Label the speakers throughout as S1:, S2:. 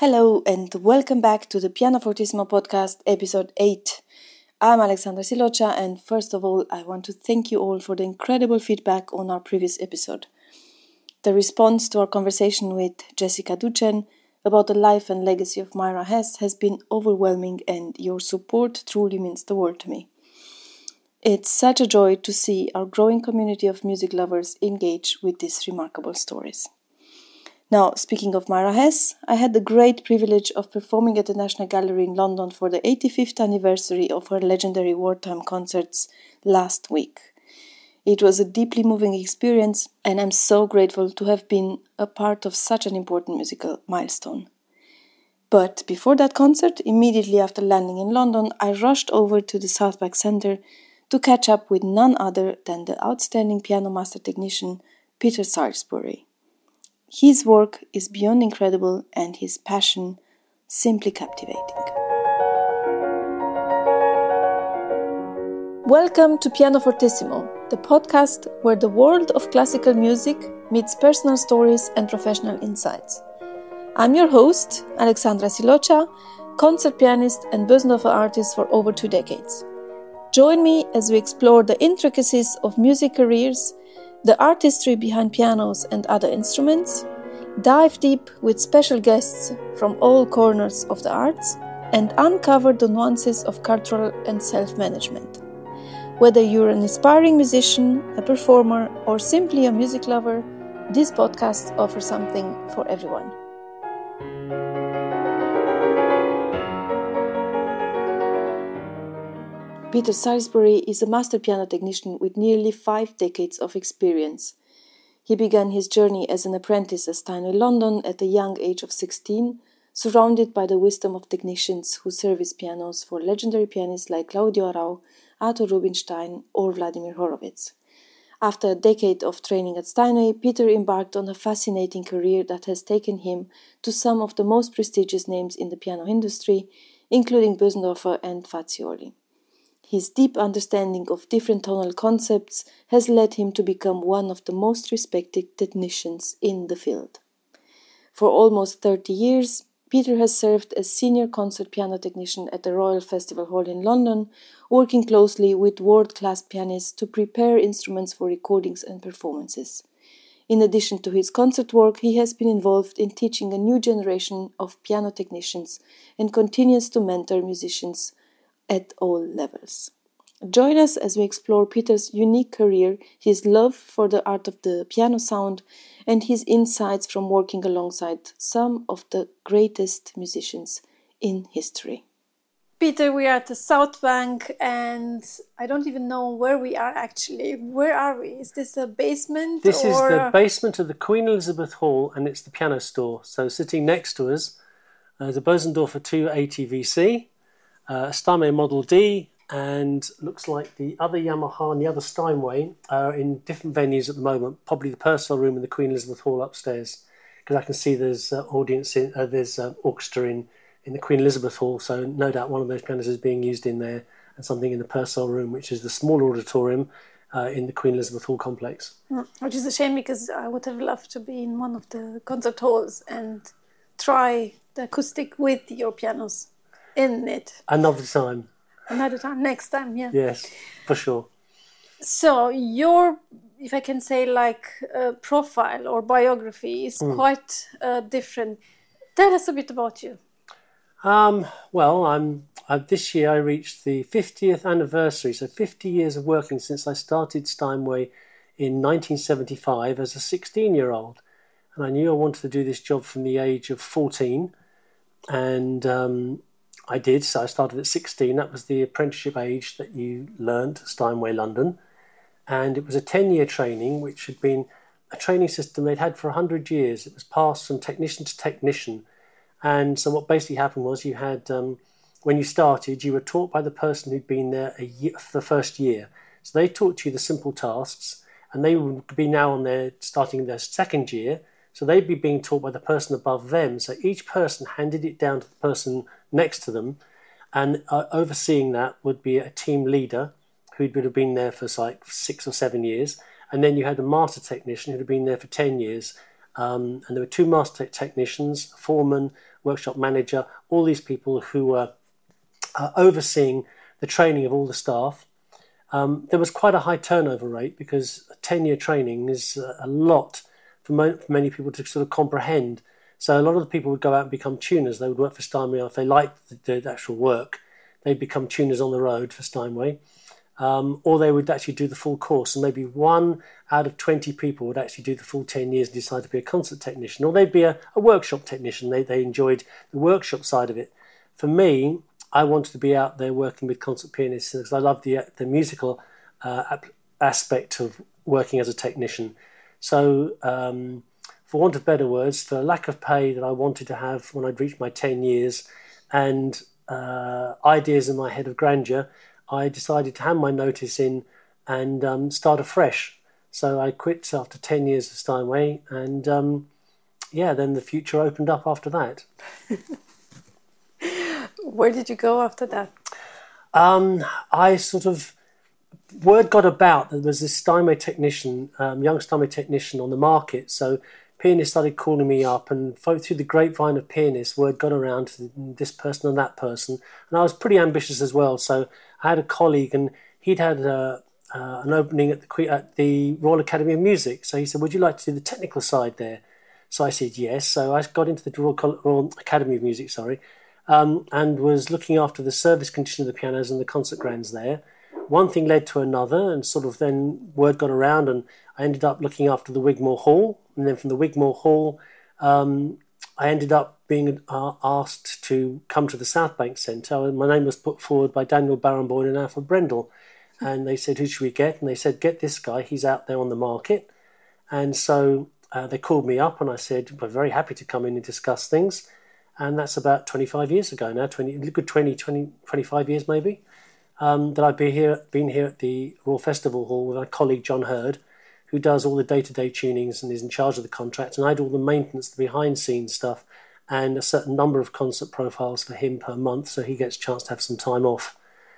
S1: Hello and welcome back to the Pianofortissimo podcast, episode 8. I'm Alexandra Silocha, and first of all, I want to thank you all for the incredible feedback on our previous episode. The response to our conversation with Jessica Duchen about the life and legacy of Myra Hess has been overwhelming, and your support truly means the world to me. It's such a joy to see our growing community of music lovers engage with these remarkable stories. Now, speaking of Myra Hess, I had the great privilege of performing at the National Gallery in London for the 85th anniversary of her legendary wartime concerts last week. It was a deeply moving experience, and I'm so grateful to have been a part of such an important musical milestone. But before that concert, immediately after landing in London, I rushed over to the South Bank Centre to catch up with none other than the outstanding piano master technician Peter Salisbury. His work is beyond incredible and his passion simply captivating. Welcome to Pianofortissimo, the podcast where the world of classical music meets personal stories and professional insights. I'm your host, Alexandra Silocha, concert pianist and Bösendorfer artist for over 2 decades. Join me as we explore the intricacies of music careers, the artistry behind pianos and other instruments, dive deep with special guests from all corners of the arts, and uncover the nuances of cultural and self-management. Whether you're an aspiring musician, a performer, or simply a music lover, this podcast offers something for everyone. Peter Salisbury is a master piano technician with nearly 5 decades of experience. He began his journey as an apprentice at Steinway London at the young age of 16, surrounded by the wisdom of technicians who service pianos for legendary pianists like Claudio Arrau, Arthur Rubinstein, or Vladimir Horowitz. After a decade of training at Steinway, Peter embarked on a fascinating career that has taken him to some of the most prestigious names in the piano industry, including Bösendorfer and Fazioli. His deep understanding of different tonal concepts has led him to become one of the most respected technicians in the field. For almost 30 years, Peter has served as senior concert piano technician at the Royal Festival Hall in London, working closely with world-class pianists to prepare instruments for recordings and performances. In addition to his concert work, he has been involved in teaching a new generation of piano technicians and continues to mentor musicians at all levels. Join us as we explore Peter's unique career, his love for the art of the piano sound, and his insights from working alongside some of the greatest musicians in history. Peter, we are at the South Bank, and I don't even know where we are actually. Where are we? Is this a basement?
S2: This is the basement of the Queen Elizabeth Hall, and it's the piano store. So sitting next to us, the Bösendorfer 2 ATVC, Steinway Model D, and looks like the other Yamaha and the other Steinway are in different venues at the moment, probably the Purcell Room and the Queen Elizabeth Hall upstairs, because I can see there's there's orchestra in the Queen Elizabeth Hall, so no doubt one of those pianos is being used in there, and something in the Purcell Room, which is the small auditorium in the Queen Elizabeth Hall complex.
S1: Which is a shame, because I would have loved to be in one of the concert halls and try the acoustic with your pianos in it.
S2: Another time,
S1: next time, yeah.
S2: Yes, for sure.
S1: So your, if I can say, profile or biography is quite different. Tell us a bit about you.
S2: Well, this year I reached the 50th anniversary, so 50 years of working since I started Steinway in 1975 as a 16-year-old. And I knew I wanted to do this job from the age of 14, and I did. So I started at 16. That was the apprenticeship age that you learned at Steinway London. And it was a 10-year training, which had been a training system they'd had for 100 years. It was passed from technician to technician. And so what basically happened was you had, when you started, you were taught by the person who'd been there a year, for the first year. So they taught you the simple tasks, and they would be now starting their second year. So they'd be being taught by the person above them. So each person handed it down to the person next to them, and overseeing that would be a team leader who would have been there for like 6 or 7 years. And then you had a master technician who'd have been there for 10 years. And there were 2 master technicians, a foreman, workshop manager, all these people who were overseeing the training of all the staff. There was quite a high turnover rate because a 10-year training is a lot for many people to sort of comprehend. So a lot of the people would go out and become tuners. They would work for Steinway. If they liked the actual work, they'd become tuners on the road for Steinway. Or they would actually do the full course. And maybe 1 out of 20 people would actually do the full 10 years and decide to be a concert technician. Or they'd be a workshop technician. They enjoyed the workshop side of it. For me, I wanted to be out there working with concert pianists because I love the musical aspect of working as a technician. So, for want of better words, the lack of pay that I wanted to have when I'd reached my 10 years and ideas in my head of grandeur, I decided to hand my notice in and start afresh. So I quit after 10 years of Steinway and, then the future opened up after that.
S1: Where did you go after that?
S2: Word got about that there was this Steinway technician, young Steinway technician on the market. So pianists started calling me up, and through the grapevine of pianists, word got around to this person and that person. And I was pretty ambitious as well. So I had a colleague, and he'd had an opening at the Royal Academy of Music. So he said, would you like to do the technical side there? So I said yes. So I got into the Royal Academy of Music, and was looking after the service condition of the pianos and the concert grands there. One thing led to another, and sort of then word got around, and I ended up looking after the Wigmore Hall. And then from the Wigmore Hall, I ended up being asked to come to the South Bank Centre. My name was put forward by Daniel Barenboim and Alfred Brendel. And they said, who should we get? And they said, get this guy, he's out there on the market. And so they called me up, and I said, we're very happy to come in and discuss things. And that's about 25 years ago now, 25 years maybe, that I've been here at the Royal Festival Hall with my colleague John Hurd, who does all the day-to-day tunings and is in charge of the contract. And I do all the maintenance, the behind-scenes stuff, and a certain number of concert profiles for him per month, so he gets a chance to have some time off.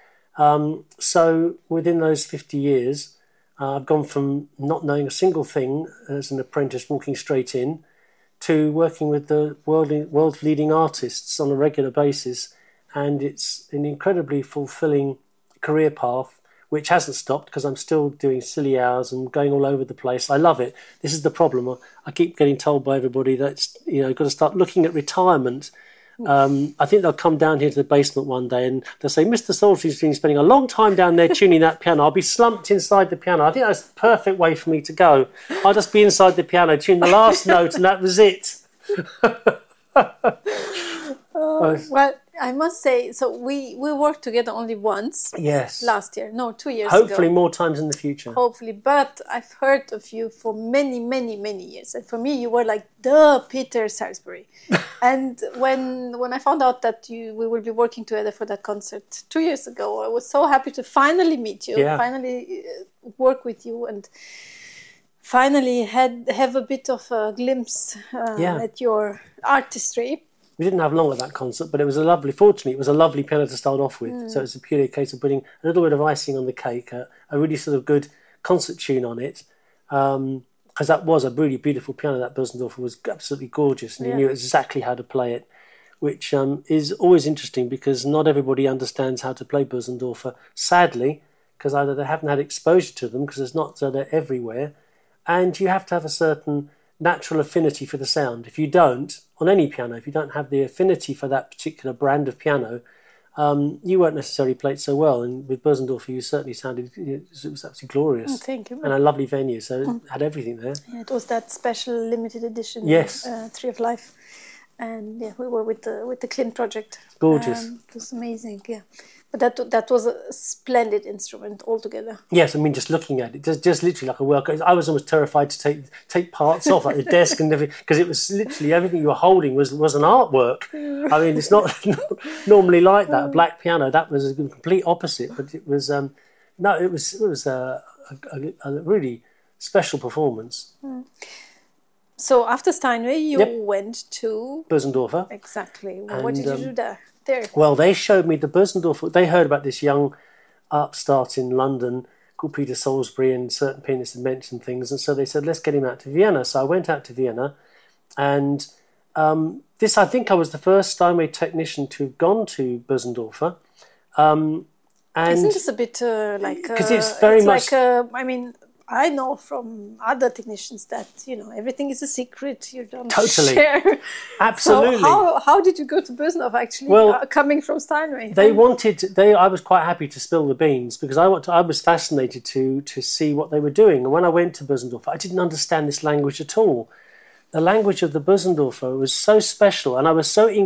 S2: So within those 50 years, I've gone from not knowing a single thing as an apprentice walking straight in to working with the world's leading artists on a regular basis. And it's an incredibly fulfilling career path, which hasn't stopped because I'm still doing silly hours and going all over the place. I love it. This is the problem. I keep getting told by everybody that, you've got to start looking at retirement. I think they'll come down here to the basement one day and they'll say, Mr. Salisbury's been spending a long time down there tuning that piano. I'll be slumped inside the piano. I think that's the perfect way for me to go. I'll just be inside the piano, tune the last note, and that was it.
S1: Well, I must say, so we worked together only once.
S2: Yes.
S1: Last year. No, 2 years ago.
S2: Hopefully more times in the future.
S1: Hopefully. But I've heard of you for many, many, many years. And for me, you were like the Peter Salisbury. And when I found out that we will be working together for that concert 2 years ago, I was so happy to finally meet you, finally work with you, and finally have a bit of a glimpse at your artistry.
S2: We didn't have long at that concert, but fortunately, it was a lovely piano to start off with. So it's purely a case of putting a little bit of icing on the cake, a really sort of good concert tune on it. Because that was a really beautiful piano. That Bösendorfer was absolutely gorgeous, and you knew exactly how to play it, which is always interesting because not everybody understands how to play Bösendorfer, sadly, because either they haven't had exposure to them, because they're everywhere, and you have to have a certain natural affinity for the sound. If you don't, on any piano, if you don't have the affinity for that particular brand of piano, you won't necessarily play it so well. And with Bösendorfer, you certainly sounded, it was absolutely glorious.
S1: Oh, thank you.
S2: And a lovely venue, so it had everything there.
S1: Yeah, it was that special limited edition, Tree of Life. And we were with the Klimt project.
S2: Gorgeous.
S1: It was amazing, But that was a splendid instrument altogether.
S2: Yes, I mean, just looking at it, just literally like a work. I was almost terrified to take parts off, like the desk and everything, because it was literally everything you were holding was an artwork. I mean, it's not normally like that. A black piano, that was a complete opposite. But it was it was a really special performance.
S1: So after Steinway, you went to
S2: Bösendorfer.
S1: Exactly. What did you do there?
S2: Well, they showed me the Bösendorfer. They heard about this young upstart in London called Peter Salisbury, and certain pianists had mentioned things, and so they said, let's get him out to Vienna. So I went out to Vienna, and I think I was the first Steinway technician to have gone to Bösendorfer. And
S1: isn't this a bit like...
S2: Because it's very much...
S1: I mean, I know from other technicians that, everything is a secret. You don't share.
S2: Absolutely.
S1: So how did you go to Bösendorfer, actually, coming from Steinway?
S2: I was quite happy to spill the beans because I was fascinated to see what they were doing. And when I went to Bösendorfer, I didn't understand this language at all. The language of the Bösendorfer was so special, and I was so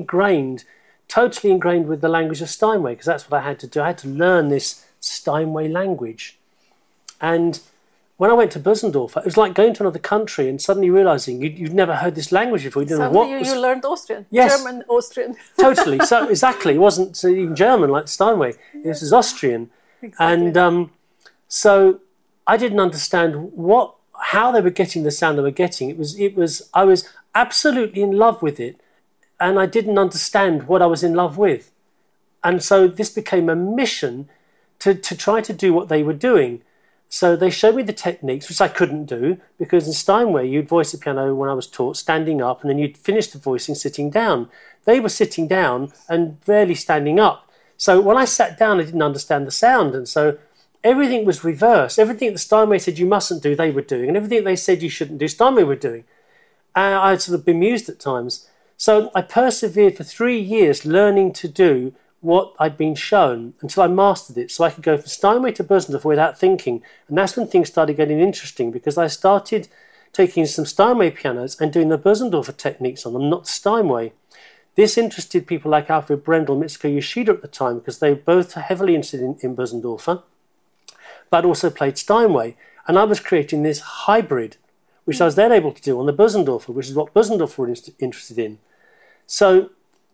S2: totally ingrained with the language of Steinway, because that's what I had to do. I had to learn this Steinway language. And when I went to Bösendorfer, it was like going to another country and suddenly realising you'd never heard this language before. You didn't know what
S1: you learned Austrian.
S2: Yes.
S1: German, Austrian.
S2: Totally. So exactly. It wasn't even German like Steinway. It was Austrian.
S1: Exactly.
S2: And so I didn't understand how they were getting the sound they were getting. I was absolutely in love with it, and I didn't understand what I was in love with. And so this became a mission to try to do what they were doing. So they showed me the techniques, which I couldn't do, because in Steinway you'd voice the piano when I was taught standing up, and then you'd finish the voicing sitting down. They were sitting down and rarely standing up. So when I sat down, I didn't understand the sound, and so everything was reversed. Everything that Steinway said you mustn't do, they were doing, and everything they said you shouldn't do, Steinway were doing. And I was sort of bemused at times. So I persevered for 3 years learning to do what I'd been shown until I mastered it, so I could go from Steinway to Bösendorfer without thinking. And that's when things started getting interesting, because I started taking some Steinway pianos and doing the Bösendorfer techniques on them, not Steinway. This interested people like Alfred Brendel and Mitsuko Yoshida at the time, because they were both heavily interested in Bösendorfer, but also played Steinway. And I was creating this hybrid, which I was then able to do on the Bösendorfer, which is what Bösendorfer were interested in. So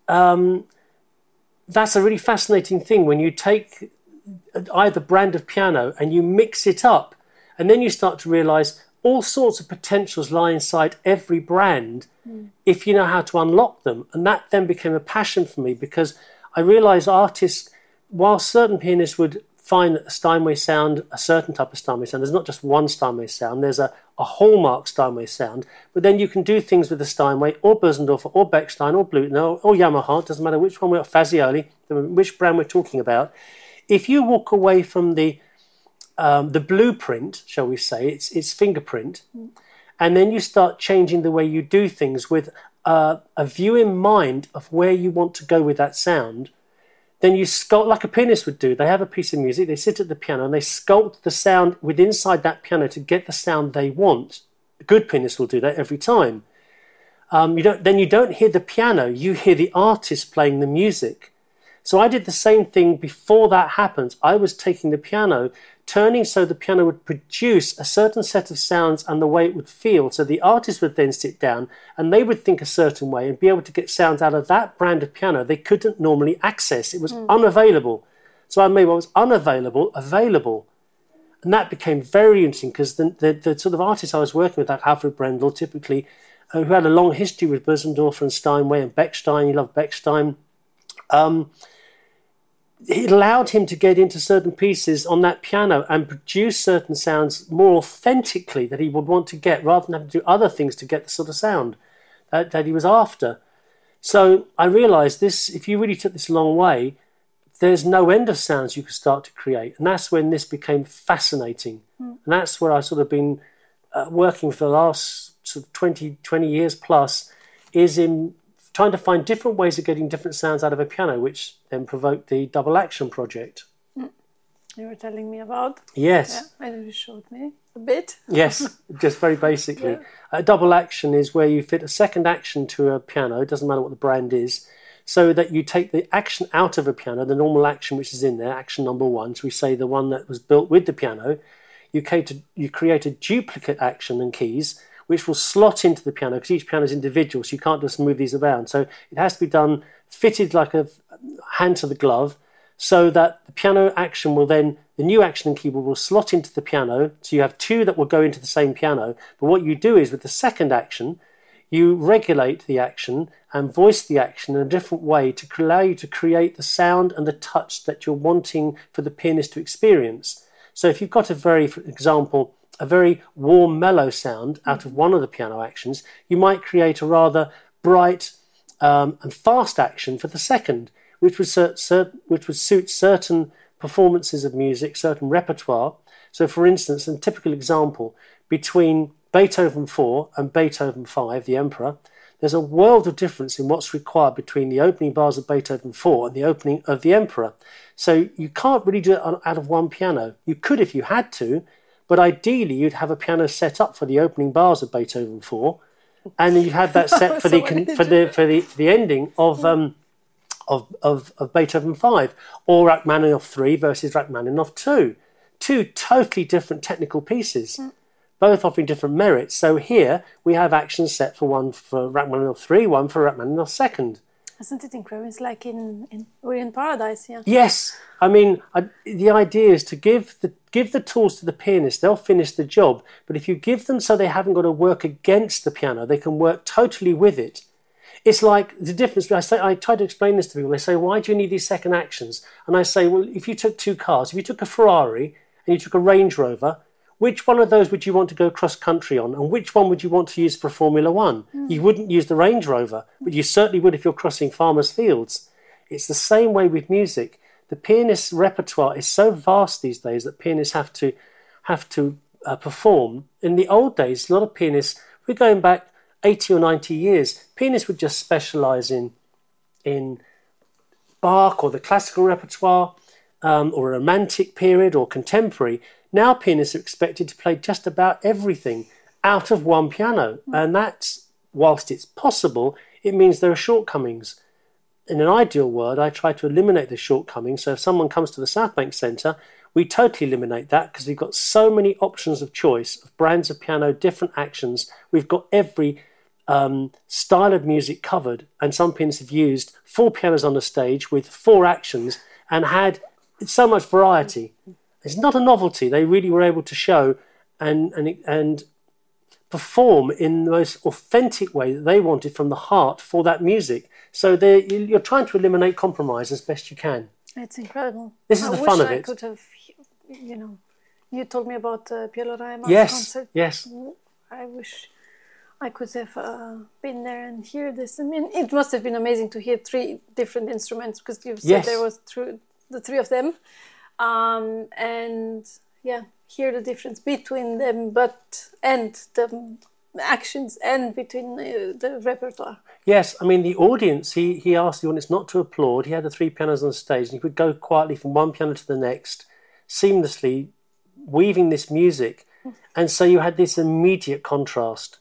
S2: that's a really fascinating thing when you take either brand of piano and you mix it up, and then you start to realise all sorts of potentials lie inside every brand if you know how to unlock them. And that then became a passion for me, because I realised artists, while certain pianists would find a Steinway sound, a certain type of Steinway sound, there's not just one Steinway sound, there's a hallmark Steinway sound, but then you can do things with the Steinway or Bösendorfer or Bechstein or Blüthner or Yamaha, it doesn't matter which one, Fazioli, which brand we're talking about. If you walk away from the blueprint, shall we say, its fingerprint, and then you start changing the way you do things with a view in mind of where you want to go with that sound, then you sculpt like a pianist would do. They have a piece of music, they sit at the piano and they sculpt the sound within inside that piano to get the sound they want. A good pianist will do that every time. You don't hear the piano, you hear the artist playing the music. So I did the same thing before that happened. I was taking the piano, turning so the piano would produce a certain set of sounds and the way it would feel. So the artist would then sit down and they would think a certain way and be able to get sounds out of that brand of piano they couldn't normally access. It was unavailable. So I made what was unavailable available. And that became very interesting, because the sort of artists I was working with, like Alfred Brendel, typically, who had a long history with Bösendorfer and Steinway and Bechstein, you love Bechstein, it allowed him to get into certain pieces on that piano and produce certain sounds more authentically that he would want to get, rather than having to do other things to get the sort of sound that he was after. So I realised this, if you really took this a long way, there's no end of sounds you could start to create. And that's when this became fascinating. And that's where I've sort of been working for the last sort of 20 years plus, is in trying to find different ways of getting different sounds out of a piano, which then provoked the Double Action project.
S1: You were telling me about?
S2: Yes.
S1: Yeah, and you showed me a bit.
S2: Yes, just very basically.
S1: Yeah.
S2: A double action is where you fit a second action to a piano, it doesn't matter what the brand is, so that you take the action out of a piano, the normal action which is in there, action number one, so we say the one that was built with the piano, you create a duplicate action and keys, which will slot into the piano, because each piano is individual, so you can't just move these around. So it has to be done, fitted like a hand to the glove, so that the piano action will then, the new action and keyboard will slot into the piano, so you have two that will go into the same piano. But what you do is, with the second action, you regulate the action and voice the action in a different way to allow you to create the sound and the touch that you're wanting for the pianist to experience. So if you've got for example, a very warm, mellow sound out of one of the piano actions, you might create a rather bright, and fast action for the second, which would suit certain performances of music, certain repertoire. So, for instance, a typical example, between Beethoven 4 and Beethoven 5, the Emperor, there's a world of difference in what's required between the opening bars of Beethoven 4 and the opening of the Emperor. So you can't really do it out of one piano. You could if you had to, but ideally you'd have a piano set up for the opening bars of Beethoven 4, and then you'd have that set for the ending of Beethoven 5, or Rachmaninoff 3 versus Rachmaninoff 2. Two totally different technical pieces, both offering different merits. So here we have actions set for one for Rachmaninoff 3, one for Rachmaninoff 2nd.
S3: Isn't it incredible? It's like we're in paradise, yeah.
S2: Yes, I mean the idea is to give the tools to the pianist. They'll finish the job, but if you give them so they haven't got to work against the piano, they can work totally with it. It's like the difference. I try to explain this to people. They say, "Why do you need these second actions?" And I say, "Well, if you took two cars, if you took a Ferrari and you took a Range Rover, which one of those would you want to go cross country on, and which one would you want to use for Formula One? You wouldn't use the Range Rover, but you certainly would if you're crossing farmers' fields." It's the same way with music. The pianist's repertoire is so vast these days that pianists have to perform. In the old days, a lot of pianists, we're going back 80 or 90 years, pianists would just specialise in Bach or the classical repertoire, or a romantic period or contemporary. Now pianists are expected to play just about everything out of one piano. And that's, whilst it's possible, it means there are shortcomings. In an ideal world, I try to eliminate the shortcomings. So if someone comes to the South Bank Centre, we totally eliminate that because we've got so many options of choice of brands of piano, different actions. We've got every style of music covered. And some pianists have used 4 pianos on the stage with 4 actions and had so much variety. It's not a novelty. They really were able to show and perform in the most authentic way that they wanted from the heart for that music. So you're trying to eliminate compromise as best you can.
S3: It's incredible.
S2: This is the fun of it.
S3: I could have, you told me about Pielo Raimar's concert.
S2: Yes.
S3: I wish I could have been there and hear this. I mean, it must have been amazing to hear 3 different instruments because you said there was the 3 of them. And yeah, hear the difference between them, and the actions and between the repertoire.
S2: Yes, I mean the audience, he asked the audience not to applaud. He had the 3 pianos on the stage and he would go quietly from one piano to the next, seamlessly weaving this music. And so you had this immediate contrast.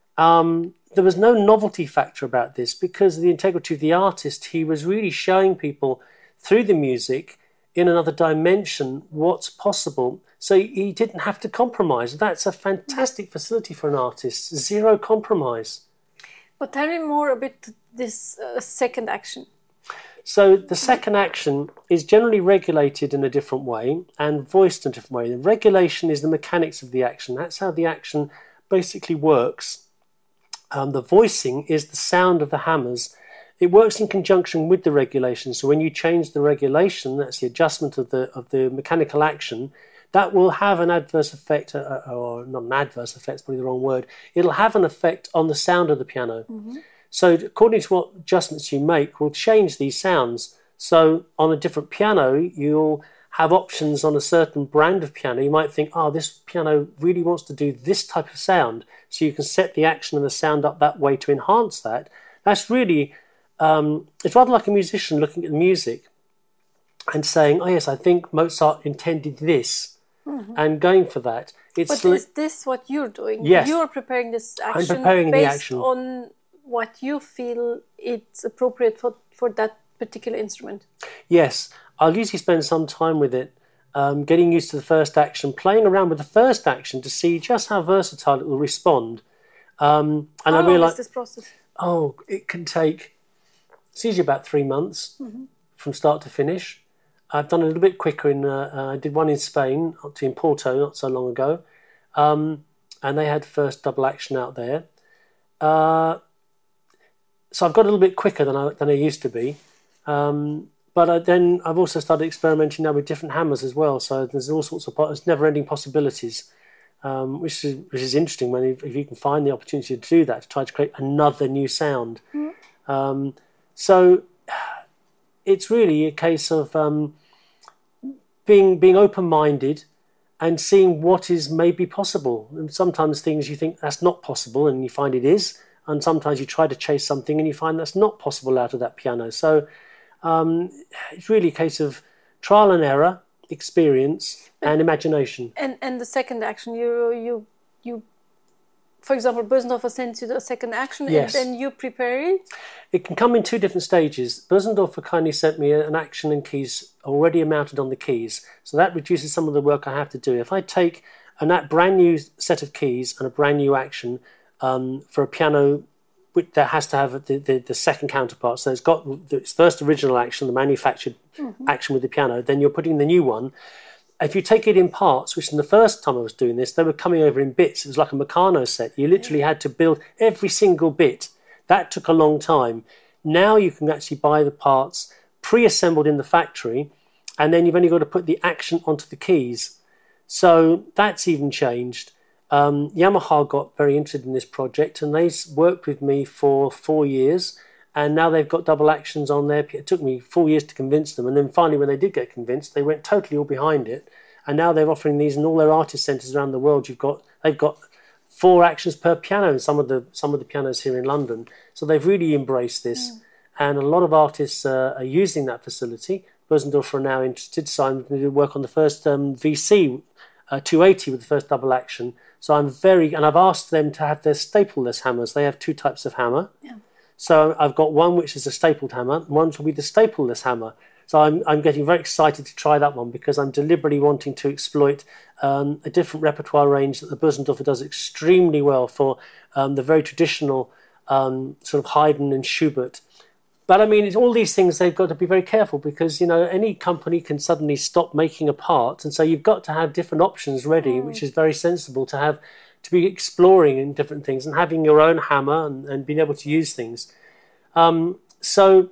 S2: There was no novelty factor about this because of the integrity of the artist. He was really showing people through the music in another dimension what's possible. So he didn't have to compromise. That's a fantastic facility for an artist. 0 compromise. But
S3: tell me more about this second action.
S2: So the second action is generally regulated in a different way and voiced in a different way. The regulation is the mechanics of the action. That's how the action basically works. The voicing is the sound of the hammers. It works in conjunction with the regulation. So when you change the regulation, that's the adjustment of the mechanical action, that will have an adverse effect, or not an adverse effect, it's probably the wrong word. It'll have an effect on the sound of the piano. So according to what adjustments you make will change these sounds. So on a different piano, you'll have options on a certain brand of piano. You might think, this piano really wants to do this type of sound. So you can set the action and the sound up that way to enhance that. That's really, it's rather like a musician looking at the music and saying, yes, I think Mozart intended this, and going for that.
S3: But is this what you're doing?
S2: Yes.
S3: You're preparing this action
S2: I'm preparing
S3: based
S2: the action
S3: on what you feel it's appropriate for that particular instrument.
S2: Yes, I'll usually spend some time with it, getting used to the first action, playing around with the first action to see just how versatile it will respond. And
S3: how long is this process?
S2: It can take, it's usually about 3 months from start to finish. I've done a little bit quicker. I did one in Spain, in Porto, not so long ago, and they had first double action out there. So I've got a little bit quicker than I used to be. But then I've also started experimenting now with different hammers as well. So there's all sorts of never-ending possibilities, which is interesting if you can find the opportunity to do that, to try to create another new sound. So it's really a case of being open-minded and seeing what is maybe possible. And sometimes things you think that's not possible and you find it is, and sometimes you try to chase something and you find that's not possible out of that piano. So it's really a case of trial and error, experience and imagination.
S3: And the second action, you for example, Bösendorfer sends you the second action,
S2: yes.
S3: And then you prepare it?
S2: It can come in two different stages. Bösendorfer kindly sent me an action and keys already mounted on the keys. So that reduces some of the work I have to do. If I take a brand new set of keys and a brand new action for a piano that has to have the second counterpart, so it's got its first original action, the manufactured action with the piano, then you're putting the new one. If you take it in parts, which in the first time I was doing this, they were coming over in bits. It was like a Meccano set. You literally had to build every single bit. That took a long time. Now you can actually buy the parts pre-assembled in the factory, and then you've only got to put the action onto the keys. So that's even changed. Yamaha got very interested in this project, and they worked with me for 4 years. And now they've got double actions on there. It took me 4 years to convince them. And then finally, when they did get convinced, they went totally all behind it. And now they're offering these in all their artist centres around the world. They've got 4 actions per piano in some of the pianos here in London. So they've really embraced this. And a lot of artists are using that facility. Bösendorfer are now interested. So I'm going to work on the first VC 280 with the first double action. So and I've asked them to have their stapleless hammers. They have 2 types of hammer.
S3: Yeah.
S2: So I've got one which is a stapled hammer, and one will be the stapleless hammer. So I'm getting very excited to try that one because I'm deliberately wanting to exploit a different repertoire range that the Bösendorfer does extremely well for the very traditional sort of Haydn and Schubert. But I mean, it's all these things they've got to be very careful because, any company can suddenly stop making a part. And so you've got to have different options ready, which is very sensible to be exploring in different things and having your own hammer and being able to use things. The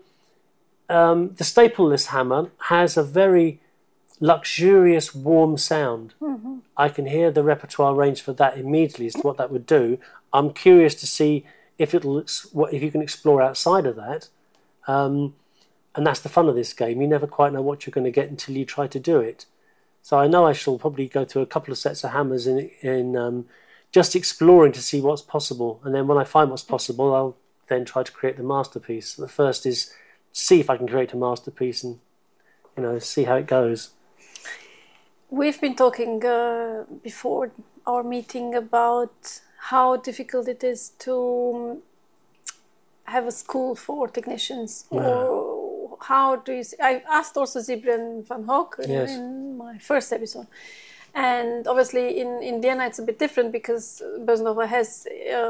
S2: stapleless hammer has a very luxurious, warm sound. I can hear the repertoire range for that immediately as to what that would do. I'm curious to see if you can explore outside of that. And that's the fun of this game. You never quite know what you're going to get until you try to do it. So I know I shall probably go through a couple of sets of hammers in just exploring to see what's possible. And then when I find what's possible, I'll then try to create the masterpiece. The first is see if I can create a masterpiece and, see how it goes.
S3: We've been talking before our meeting about how difficult it is to have a school for technicians. Or how do you see? I asked also Sybren van Hoek in my first episode. And obviously in Vienna it's a bit different because Bösendorfer has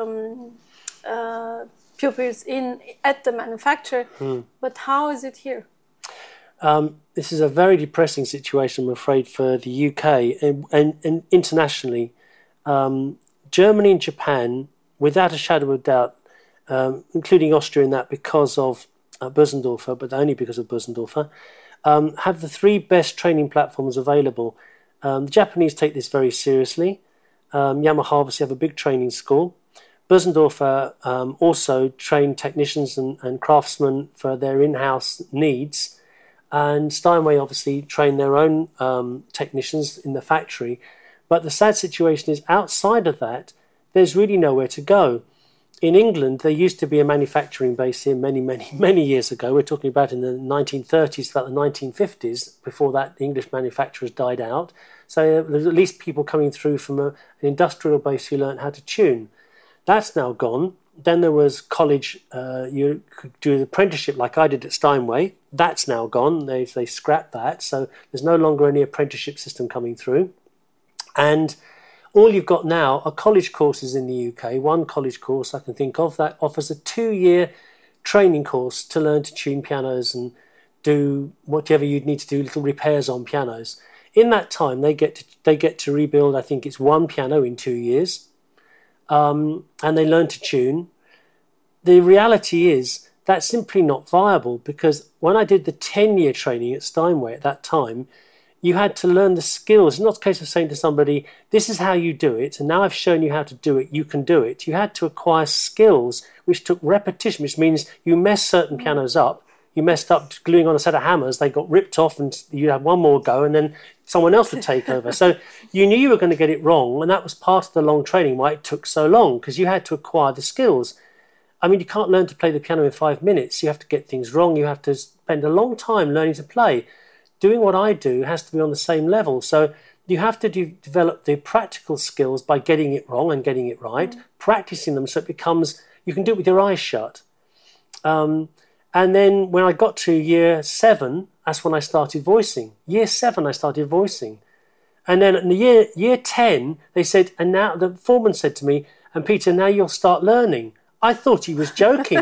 S3: pupils at the manufacturer. But how is it here?
S2: This is a very depressing situation, I'm afraid, for the UK and internationally. Germany and Japan, without a shadow of doubt, including Austria in that because of Bösendorfer, but only because of Bösendorfer, have the 3 best training platforms available. The Japanese take this very seriously. Yamaha obviously have a big training school. Bösendorfer also train technicians and craftsmen for their in-house needs. And Steinway obviously train their own technicians in the factory. But the sad situation is outside of that, there's really nowhere to go. In England, there used to be a manufacturing base here many, many, many years ago. We're talking about in the 1930s, about the 1950s. Before that, the English manufacturers died out. So there's at least people coming through from an industrial base who learned how to tune. That's now gone. Then there was college. You could do an apprenticeship like I did at Steinway. That's now gone. They scrapped that. So there's no longer any apprenticeship system coming through. And all you've got now are college courses in the UK. One college course I can think of that offers a 2-year training course to learn to tune pianos and do whatever you'd need to do, little repairs on pianos. In that time, they get to rebuild, I think it's 1 piano in 2 years, and they learn to tune. The reality is that's simply not viable because when I did the 10-year training at Steinway at that time, you had to learn the skills. It's not a case of saying to somebody, this is how you do it, and now I've shown you how to do it, you can do it. You had to acquire skills which took repetition, which means you mess certain pianos up. You messed up gluing on a set of hammers, they got ripped off, and you had one more go, and then someone else would take over. So you knew you were going to get it wrong, and that was part of the long training, why it took so long, because you had to acquire the skills. I mean, you can't learn to play the piano in 5 minutes. You have to get things wrong. You have to spend a long time learning to play. Doing what I do has to be on the same level. So you have to develop the practical skills by getting it wrong and getting it right, practicing them so it becomes, you can do it with your eyes shut. And then when I got to year 7, that's when I started voicing. Year 7, I started voicing. And then in the year 10, they said, and now the foreman said to me, and Peter, now you'll start learning. I thought he was joking.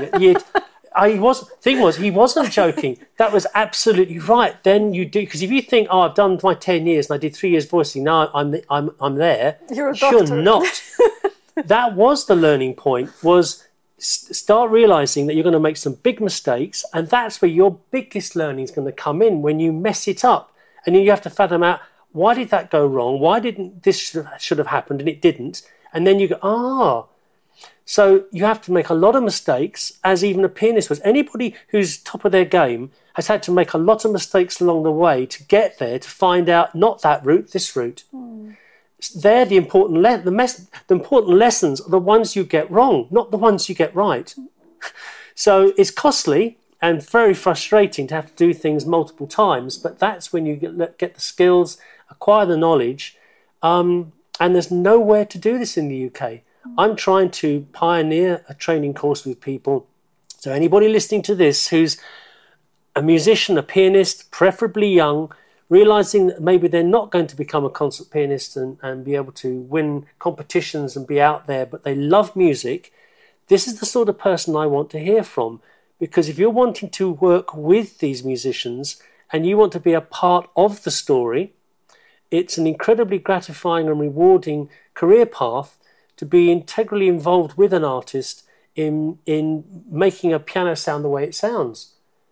S2: He wasn't joking. That was absolutely right. Then you do, because if you think, oh, I've done my 10 years and I did 3 years voicing, now I'm there.
S3: You're a doctor.
S2: You're not. That was the learning point, was start realizing that you're going to make some big mistakes, and that's where your biggest learning is going to come in, when you mess it up. And then you have to fathom out, why did that go wrong? Why didn't this should have happened and it didn't? And then you go, So you have to make a lot of mistakes, as even a pianist was. Anybody who's top of their game has had to make a lot of mistakes along the way to get there, to find out not that route, this route. They're the important important lessons are the ones you get wrong, not the ones you get right. So it's costly and very frustrating to have to do things multiple times, but that's when you get the skills, acquire the knowledge, and there's nowhere to do this in the UK. I'm trying to pioneer a training course with people. So anybody listening to this who's a musician, a pianist, preferably young, realizing that maybe they're not going to become a concert pianist and be able to win competitions and be out there, but they love music, this is the sort of person I want to hear from. Because if you're wanting to work with these musicians and you want to be a part of the story, it's an incredibly gratifying and rewarding career path to be integrally involved with an artist in making a piano sound the way it sounds.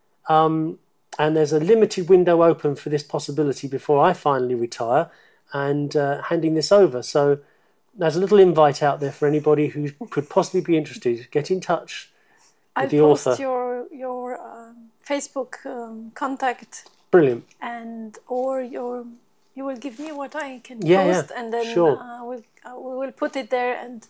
S2: And there's a limited window open for this possibility before I finally retire and handing this over. So there's a little invite out there for anybody who could possibly be interested. Get in touch with the author.
S3: I'll post your Facebook contact.
S2: Brilliant.
S3: Or you will give me what I can post, and then
S2: sure.
S3: we will put it there, and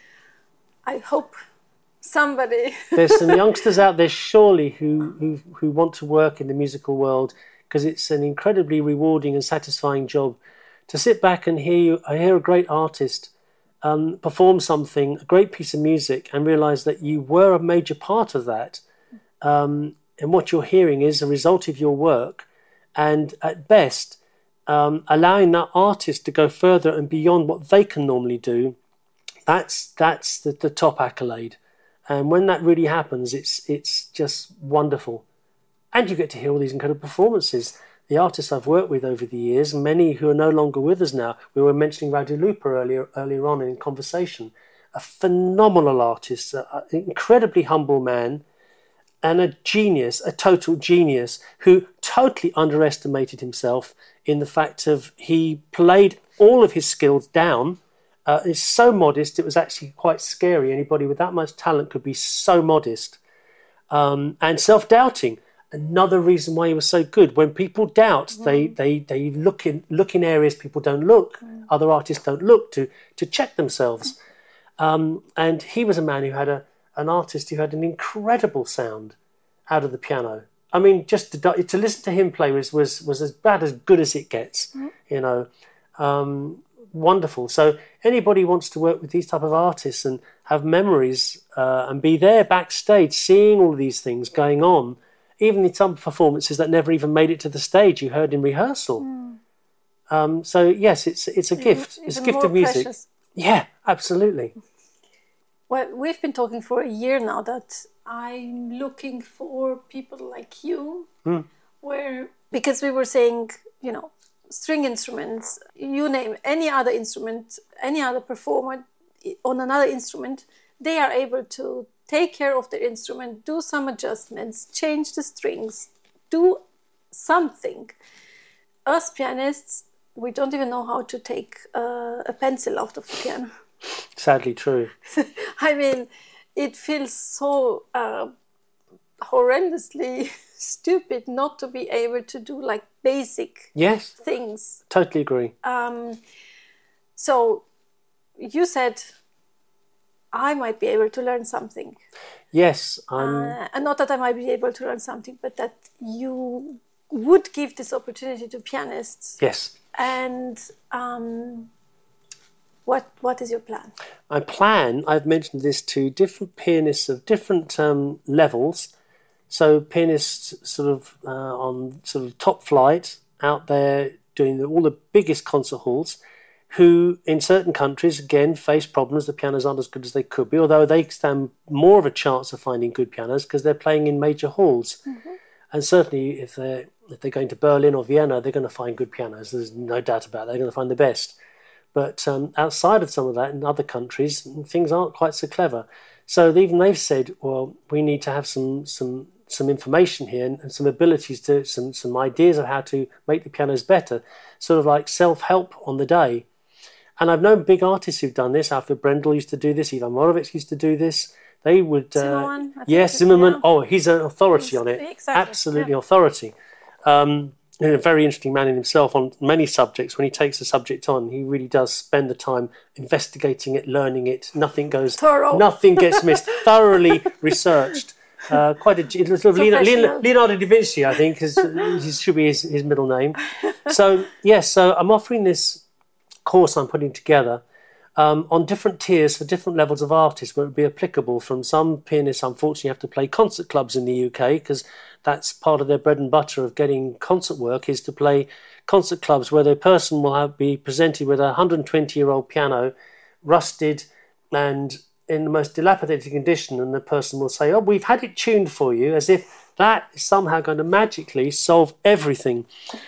S3: I hope somebody.
S2: There's some youngsters out there surely who want to work in the musical world, because it's an incredibly rewarding and satisfying job to sit back and hear a great artist perform something, a great piece of music, and realise that you were a major part of that. And what you're hearing is a result of your work, and at best allowing that artist to go further and beyond what they can normally do. That's the top accolade. And when that really happens, it's just wonderful. And you get to hear all these incredible performances. The artists I've worked with over the years, many who are no longer with us now, we were mentioning Radu Lupa earlier on in conversation, a phenomenal artist, an incredibly humble man, and a genius, a total genius, who totally underestimated himself in the fact of he played all of his skills down. Is so modest, it was actually quite scary. Anybody with that much talent could be so modest. And self-doubting, another reason why he was so good. When people doubt, they look in areas people don't look, other artists don't look to check themselves. And he was a man who had an artist who had an incredible sound out of the piano. I mean, just to listen to him play was about as good as it gets, you know. Wonderful. So anybody wants to work with these type of artists and have memories and be there backstage seeing all of these things going on, even in some performances that never even made it to the stage you heard in rehearsal. So yes, it's a gift. It's a gift of music. Precious. Yeah, absolutely.
S3: Well, we've been talking for a year now that I'm looking for people like you, because we were saying, you know, string instruments, you name any other instrument, any other performer on another instrument, they are able to take care of their instrument, do some adjustments, change the strings, do something. us pianists, we don't even know how to take a pencil out of the piano.
S2: Sadly true.
S3: I mean, it feels so horrendously stupid not to be able to do like basic things.
S2: Totally agree.
S3: So you said I might be able to learn something.
S2: Yes.
S3: And not that I might be able to learn something, but that you would give this opportunity to pianists.
S2: Yes.
S3: And what is your plan?
S2: My plan, I've mentioned this to different pianists of different levels. So pianists sort of on sort of top flight out there doing all the biggest concert halls, who in certain countries, again, face problems. The pianos aren't as good as they could be, although they stand more of a chance of finding good pianos because they're playing in major halls. Mm-hmm. And certainly if they're going to Berlin or Vienna, they're going to find good pianos. There's no doubt about it. They're going to find the best. But outside of some of that, in other countries, things aren't quite so clever. So even they've said, well, we need to have some information here and some abilities to, some ideas of how to make the pianos better, sort of like self-help on the day. And I've known big artists who've done this. Alfred Brendel used to do this. Ivan Morovitz used to do this. They would...
S3: Zimmerman.
S2: Zimmerman.
S3: Yeah.
S2: Oh, he's an authority on it.
S3: Exactly.
S2: Absolutely authority. And a very interesting man in himself on many subjects. When he takes a subject on, he really does spend the time investigating it, learning it. Nothing gets missed. Thoroughly researched. Quite a sort of Leonardo da Vinci, I think, should be his middle name. So yes, so I'm offering this course I'm putting together on different tiers for different levels of artists, where it would be applicable. From some pianists, unfortunately, have to play concert clubs in the UK because that's part of their bread and butter of getting concert work, is to play concert clubs where the person will be presented with a 120-year-old piano, rusted and in the most dilapidated condition, and the person will say, oh, we've had it tuned for you, as if that is somehow going to magically solve everything.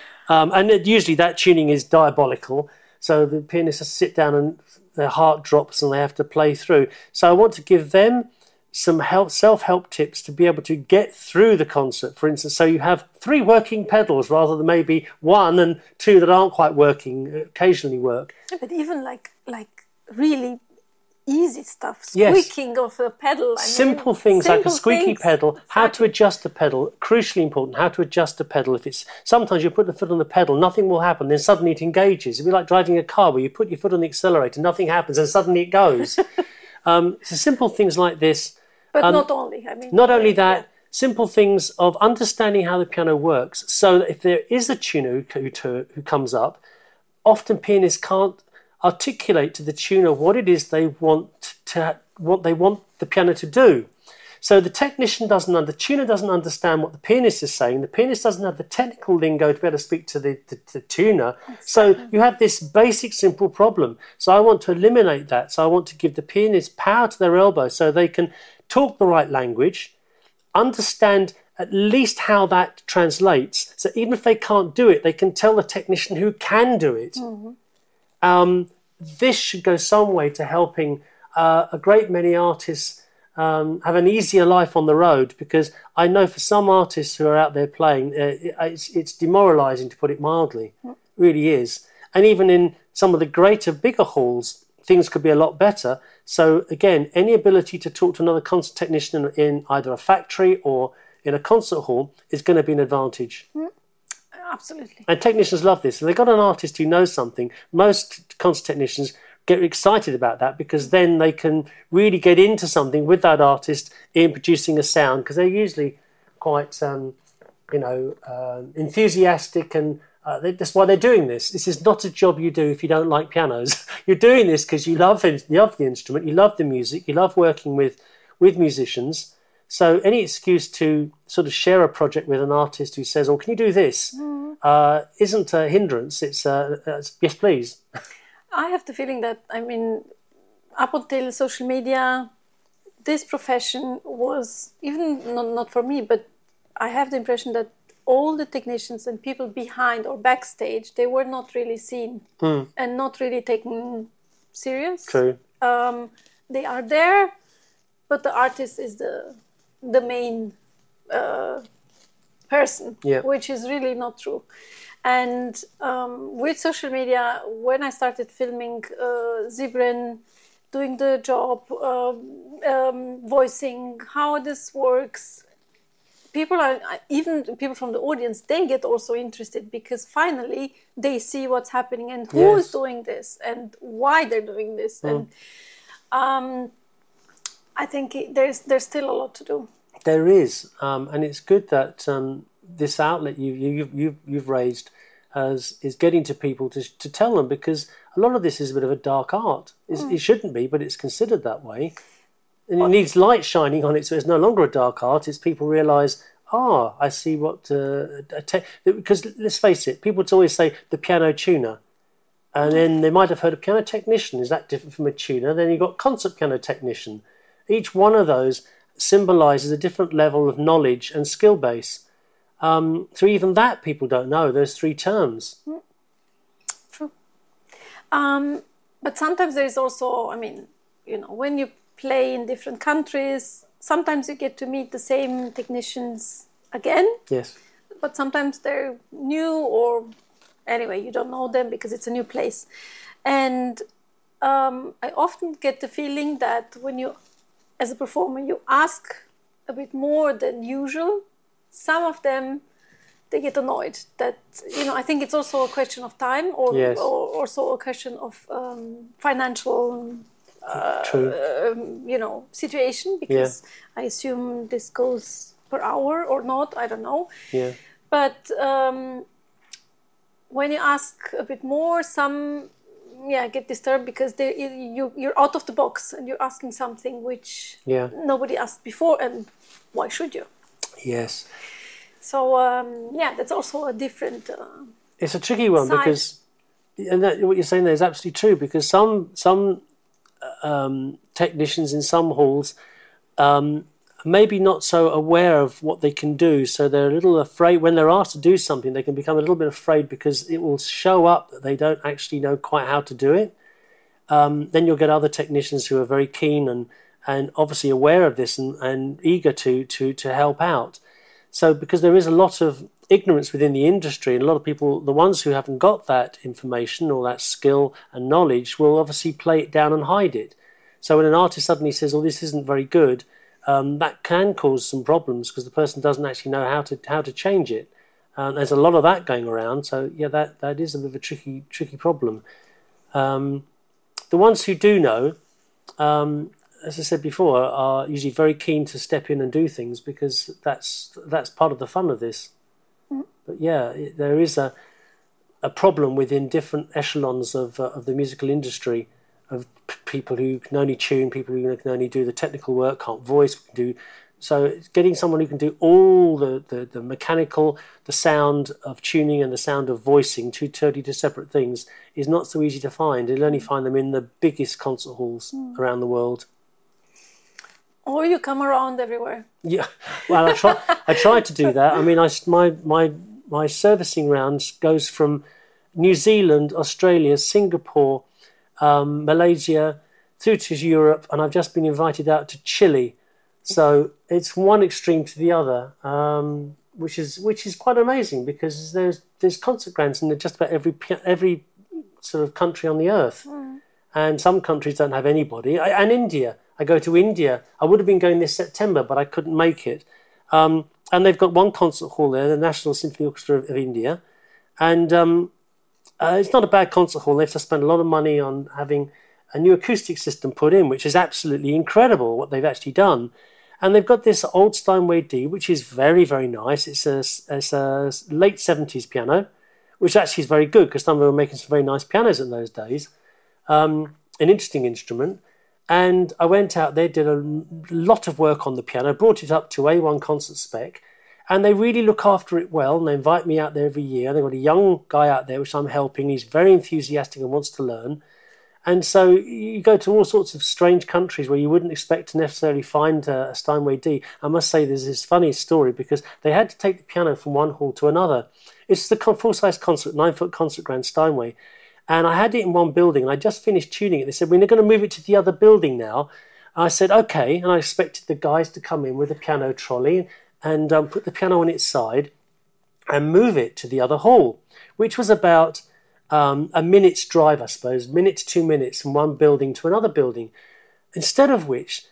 S2: And usually that tuning is diabolical. So the pianists just sit down and their heart drops and they have to play through. So I want to give them some self-help tips to be able to get through the concert, for instance. So you have 3 working pedals rather than maybe 1 and 2 that aren't quite working, occasionally work.
S3: But even like really easy stuff, squeaking of a pedal.
S2: Simple things like a squeaky pedal, exactly. How to adjust the pedal, crucially important, how to adjust the pedal. Sometimes you put the foot on the pedal, nothing will happen, then suddenly it engages. It'd be like driving a car where you put your foot on the accelerator, nothing happens, and suddenly it goes. So simple things like this.
S3: But not only.
S2: Not only that, simple things of understanding how the piano works, so that if there is a tuner who comes up, often pianists can't articulate to the tuner what it is they want the piano to do. So the tuner doesn't understand what the pianist is saying. The pianist doesn't have the technical lingo to be able to speak to the tuner. Exactly. So you have this basic, simple problem. So I want to eliminate that. So I want to give the pianist power to their elbow so they can talk the right language, understand at least how that translates. So even if they can't do it, they can tell the technician who can do it. Mm-hmm. This should go some way to helping a great many artists have an easier life on the road, because I know for some artists who are out there playing, it's demoralising, to put it mildly. It really is. And even in some of the greater, bigger halls, things could be a lot better. So again, any ability to talk to another concert technician in either a factory or in a concert hall is going to be an advantage.
S3: Absolutely.
S2: And technicians love this. If they've got an artist who knows something, most concert technicians get excited about that, because then they can really get into something with that artist in producing a sound, because they're usually quite, enthusiastic, and that's why they're doing this. This is not a job you do if you don't like pianos. You're doing this because you love the instrument, you love the music, you love working with musicians. So any excuse to sort of share a project with an artist who says, oh, can you do this? Isn't a hindrance. It's yes, please.
S3: I have the feeling that, up until social media, this profession was, even not for me, but I have the impression that all the technicians and people behind or backstage, they were not really seen and not really taken serious.
S2: True.
S3: They are there, but the artist is the main person, which is really not true. And with social media, when I started filming Zibren doing the job, voicing how this works, even people from the audience, they get also interested because finally they see what's happening and who is doing this and why they're doing this. And I think there's still a lot to do.
S2: There is, and it's good that this outlet you've raised is getting to people to tell them, because a lot of this is a bit of a dark art. It shouldn't be, but it's considered that way. And it needs light shining on it, so it's no longer a dark art. It's people realise, I see what... because let's face it, people would always say the piano tuner. And then they might have heard a piano technician. Is that different from a tuner? Then you've got concert piano technician. Each one of those symbolises a different level of knowledge and skill base. So even that people don't know, those three terms.
S3: True. But sometimes there is also, when you play in different countries, sometimes you get to meet the same technicians again.
S2: Yes.
S3: But sometimes they're new, or anyway, you don't know them because it's a new place. And I often get the feeling that when you, as a performer, you ask a bit more than usual, some of them, they get annoyed. That, I think it's also a question of time, or also a question of financial situation, because I assume this goes per hour or not, I don't know.
S2: Yeah.
S3: But when you ask a bit more, some get disturbed because you're out of the box and you're asking something which nobody asked before, and why should you?
S2: Yes.
S3: So that's also a different
S2: it's a tricky one side. Because, and what you're saying there is absolutely true, because some technicians in some halls maybe not so aware of what they can do, so they're a little afraid when they're asked to do something. They can become a little bit afraid because it will show up that they don't actually know quite how to do it. Then you'll get other technicians who are very keen and obviously aware of this and eager to help out. So because there is a lot of ignorance within the industry, and a lot of people, the ones who haven't got that information or that skill and knowledge, will obviously play it down and hide it. So when an artist suddenly says, this isn't very good, that can cause some problems because the person doesn't actually know how to change it. There's a lot of that going around. So that is a bit of a tricky problem. The ones who do know, as I said before, are usually very keen to step in and do things, because that's part of the fun of this. But there is a problem within different echelons of the musical industry, of people who can only tune, people who can only do the technical work, can't voice, so getting someone who can do all the mechanical, the sound of tuning and the sound of voicing, two totally separate things, is not so easy to find. You'll only find them in the biggest concert halls around the world.
S3: Or you come around everywhere. Yeah,
S2: well, I try to do that. I mean, my servicing rounds goes from New Zealand, Australia, Singapore, Malaysia, through to Europe, and I've just been invited out to Chile. So it's one extreme to the other, which is quite amazing, because there's concert grounds in just about every sort of country on the earth, and some countries don't have anybody. And India. I go to India. I would have been going this September, but I couldn't make it. And they've got one concert hall there, the National Symphony Orchestra of India. And it's not a bad concert hall. They've just spent a lot of money on having a new acoustic system put in, which is absolutely incredible what they've actually done. And they've got this old Steinway D, which is very, very nice. It's a late 70s piano, which actually is very good, because some of them were making some very nice pianos in those days. An interesting instrument. And I went out there, did a lot of work on the piano, brought it up to A1 concert spec, and they really look after it well, and they invite me out there every year. They've got a young guy out there, which I'm helping. He's very enthusiastic and wants to learn. And so you go to all sorts of strange countries where you wouldn't expect to necessarily find a Steinway D. I must say there's this funny story, because they had to take the piano from one hall to another. It's the full-size concert, 9-foot concert grand Steinway. And I had it in one building, and I just finished tuning it. They said, we're going to move it to the other building now. I said, okay. And I expected the guys to come in with a piano trolley and put the piano on its side. and move it to the other hall, which was about a minute's drive, I suppose, minute to 2 minutes from one building to another building. Instead of which,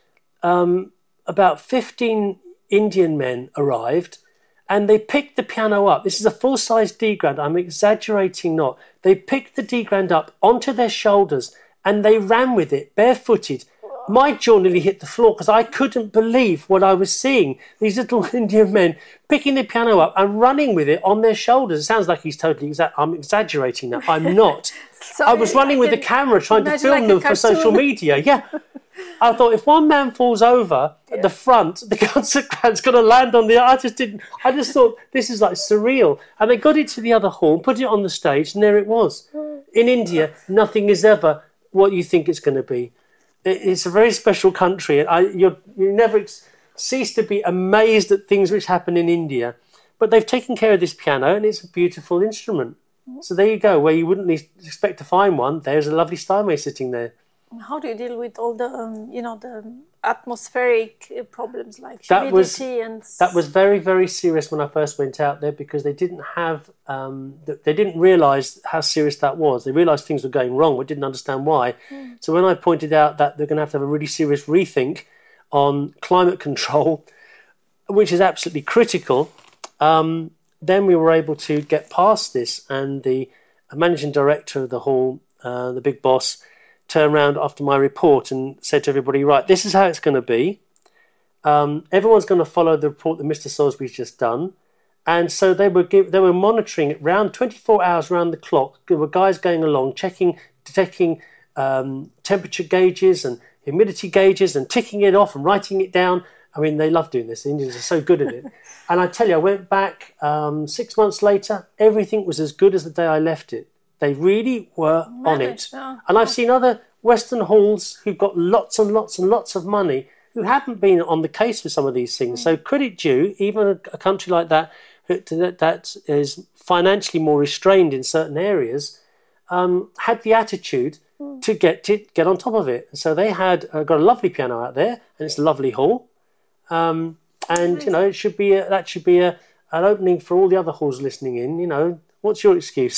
S2: about 15 Indian men arrived, and they picked the piano up. This is a full-size D grand. I'm exaggerating not. They picked the D grand up onto their shoulders, and they ran with it barefooted. My jaw nearly hit the floor because I couldn't believe what I was seeing. These little Indian men picking the piano up and running with it on their shoulders. It sounds like he's totally I'm exaggerating that. I'm not.
S3: Sorry,
S2: I was running with the camera trying to film them for social media. Yeah. I thought if one man falls over at the front, the concert crowd's going to land on the... I just thought this is like surreal. And they got it to the other hall, put it on the stage, and there it was. In India, nothing is ever what you think it's going to be. It's a very special country. You never cease to be amazed at things which happen in India. But they've taken care of this piano, and it's a beautiful instrument. So there you go, where you wouldn't expect to find one. There's a lovely Steinway sitting there.
S3: How do you deal with all the, the atmospheric problems like humidity
S2: That was very, very serious when I first went out there, because they didn't have, they didn't realise how serious that was. They realised things were going wrong, but didn't understand why. So when I pointed out that they're going to have a really serious rethink on climate control, which is absolutely critical, then we were able to get past this, and the managing director of the hall, the big boss, turned around after my report and said to everybody, right, this is how it's going to be. Everyone's going to follow the report that Mr. Salisbury's just done. And so they were monitoring it round 24 hours round the clock. There were guys going along, detecting temperature gauges and humidity gauges and ticking it off and writing it down. I mean, they love doing this. The Indians are so good at it. And I tell you, I went back 6 months later. Everything was as good as the day I left it. They really were on it. And I've seen other Western halls who've got lots and lots and lots of money who haven't been on the case with some of these things. So credit due, even a country like that is financially more restrained in certain areas, had the attitude to get on top of it. So they had got a lovely piano out there, and it's a lovely hall. And it should be an opening for all the other halls listening in. What's your excuse?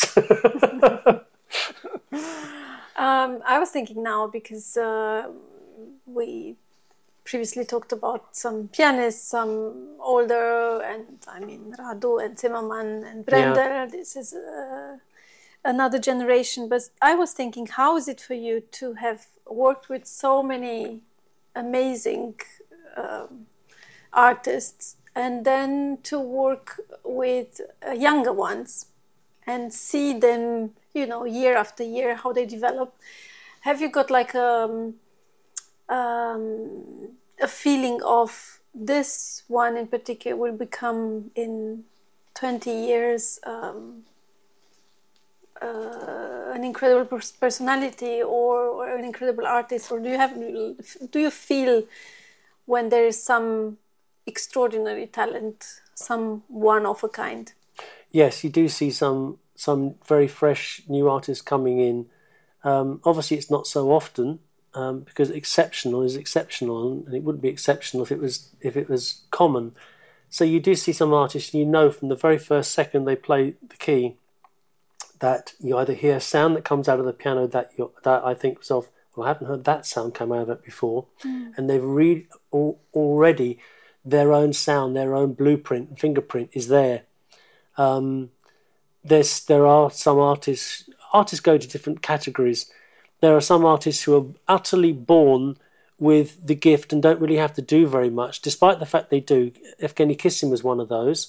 S3: I was thinking now, because we previously talked about some pianists, some older, and I mean Radu and Zimmermann and Brendel. Yeah. This is another generation. But I was thinking, how is it for you to have worked with so many amazing artists, and then to work with younger ones and see them, year after year, how they develop? Have you got like a feeling of this one in particular will become in 20 years an incredible personality or an incredible artist? Or do you feel when there is some extraordinary talent, some one of a kind?
S2: Yes, you do see some very fresh new artists coming in. Obviously, it's not so often because exceptional is exceptional, and it wouldn't be exceptional if it was common. So you do see some artists, from the very first second they play the key, that you either hear a sound that comes out of the piano that I think myself, well, I haven't heard that sound come out of it before, and they've already their own sound, their own blueprint and fingerprint is there. There are some artists go to different categories. There are some artists who are utterly born with the gift and don't really have to do very much, despite the fact they do. Evgeny Kissin was one of those.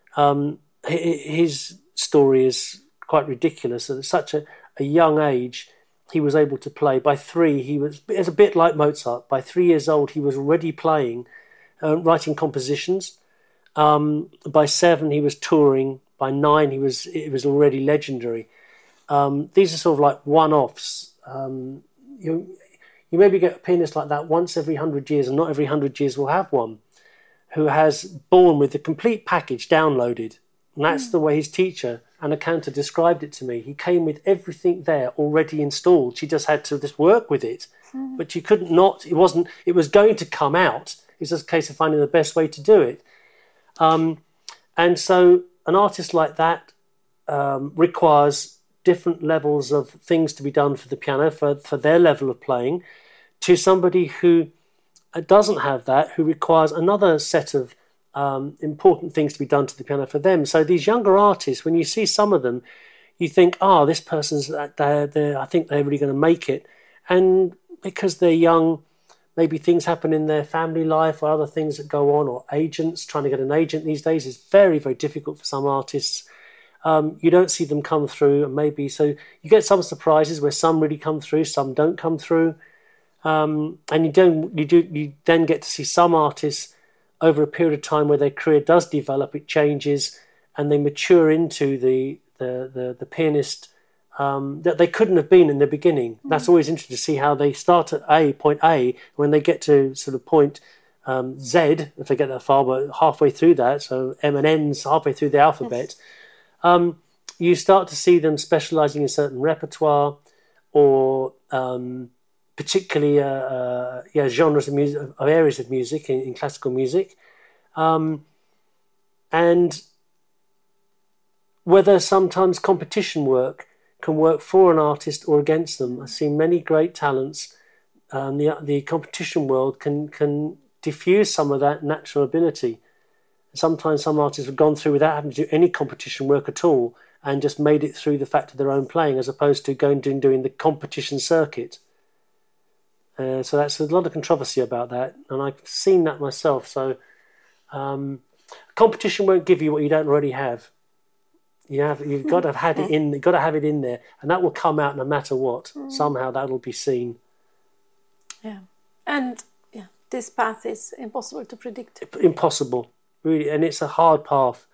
S2: His story is quite ridiculous. At such a young age, he was able to play. By 3, it's a bit like Mozart. By 3 years old, he was already playing, writing compositions. By 7, he was touring. By 9, it was already legendary. These are sort of like one-offs. You maybe get a pianist like that once every 100 years, and not every 100 years will have one, who has born with the complete package downloaded. And that's the way his teacher, Anna Kantor, described it to me. He came with everything there already installed. She just had to just work with it. But you couldn't not, it was going to come out. It's just a case of finding the best way to do it. And so an artist like that requires different levels of things to be done for the piano, for their level of playing, to somebody who doesn't have that, who requires another set of important things to be done to the piano for them. So these younger artists, when you see some of them, you think, this person's, I think they're really going to make it. And because they're young, maybe things happen in their family life or other things that go on, or agents, trying to get an agent these days is very, very difficult for some artists. You don't see them come through, and maybe, so you get some surprises where some really come through, some don't come through. And you then get to see some artists over a period of time where their career does develop, it changes, and they mature into the pianist that they couldn't have been in the beginning. That's always interesting to see how they start at point A, when they get to sort of point Z, if they get that far, but halfway through that, so M and N's halfway through the alphabet, you start to see them specialising in certain repertoire, or particularly genres of music, of areas of music in classical music, and whether sometimes competition work can work for an artist or against them. I've seen many great talents. The competition world can diffuse some of that natural ability. Sometimes some artists have gone through without having to do any competition work at all, and just made it through the fact of their own playing, as opposed to going and doing the competition circuit. So that's a lot of controversy about that, and I've seen that myself. So competition won't give you what you don't already have. You've got to have had it in. You've got to have it in there, and that will come out no matter what. Somehow that will be seen.
S3: Yeah, and this path is impossible to predict.
S2: Impossible, really, and it's a hard path.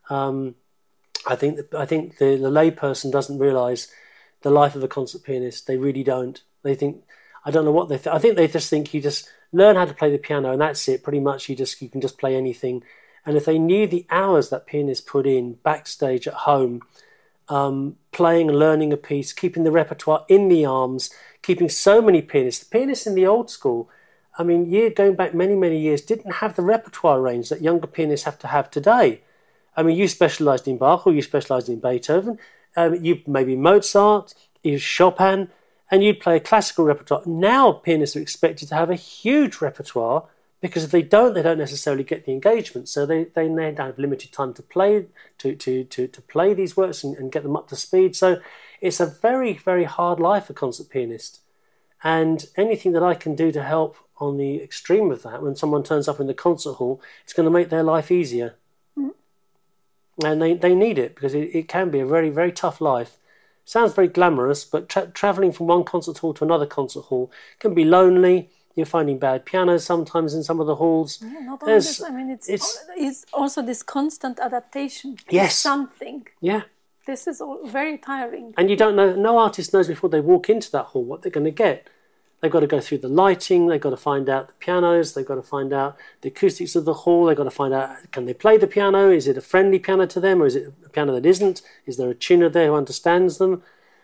S2: I think the layperson doesn't realise the life of a concert pianist. They really don't. They think, I don't know what they. I think they just think you just learn how to play the piano and that's it. Pretty much, you can just play anything. And if they knew the hours that pianists put in backstage at home, playing and learning a piece, keeping the repertoire in the arms, keeping so many pianists. The pianists in the old school, I mean, going back many, many years, didn't have the repertoire range that younger pianists have to have today. I mean, you specialised in Bach, or you specialised in Beethoven, you maybe Mozart, you Chopin, and you'd play a classical repertoire. Now pianists are expected to have a huge repertoire, because if they don't necessarily get the engagement. So they have limited time to play to play these works and get them up to speed. So it's a very, very hard life for concert pianist. And anything that I can do to help on the extreme of that, when someone turns up in the concert hall, it's going to make their life easier. And they need it, because it can be a very, very tough life. Sounds very glamorous, but travelling from one concert hall to another concert hall can be lonely. You're finding bad pianos sometimes in some of the halls.
S3: Yeah, not only this, I mean, it's also this constant adaptation to something.
S2: Yeah.
S3: This is all very tiring.
S2: And you don't know, no artist knows before they walk into that hall what they're going to get. They've got to go through the lighting, they've got to find out the pianos, they've got to find out the acoustics of the hall, they've got to find out, can they play the piano? Is it a friendly piano to them, or is it a piano that isn't? Is there a tuner there who understands them?